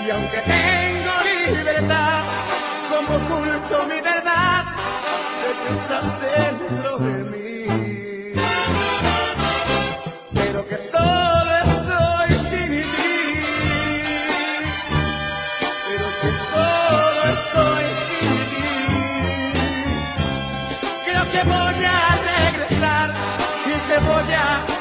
Y aunque tengo libertad, como oculto mi verdad, de que estás dentro de mí, pero que solo estoy sin ti, pero que solo estoy sin ti. Creo que voy a regresar y te voy a